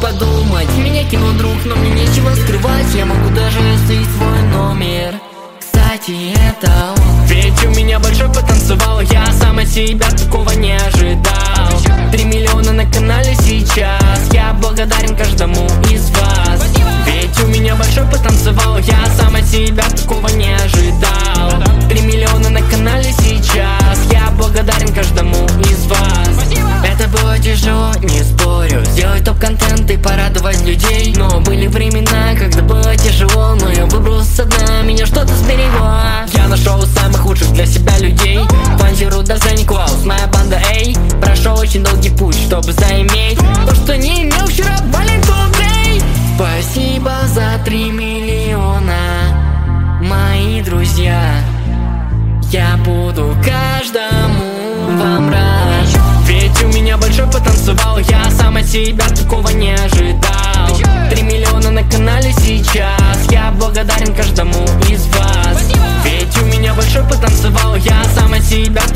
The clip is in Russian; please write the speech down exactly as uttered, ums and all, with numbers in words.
подумать. Меня кинул друг, но мне нечего скрывать. Я могу даже слить свой номер. Кстати, это он. Ведь у меня большой потанцевал. Я сам от себя такого не ожидал. Три миллиона на канале сейчас. Я благодарен каждому из вас. Ведь у меня большой потанцевал. Я сам от себя такого не ожидал. Три миллиона на канале сейчас. Я благодарен каждому из вас. Это было тяжело, не спорю. Сделать топ-контент и порадовать людей. Но были времена, когда было тяжело. Но я выбрался со дна, меня что-то сберегло. Я нашел самых лучших для себя людей. Планирую до Клаус, моя банда, эй. Прошел очень долгий путь, чтобы заиметь то, что не имел вчера, вален today. Спасибо за три миллиона, мои друзья. Я буду каждому вам рад. Ведь у меня большой потанцевал. Я сам от себя такого не ожидал. Три миллиона на канале сейчас. Я благодарен каждому из вас. Ведь у меня большой потанцевал. Я сам от себя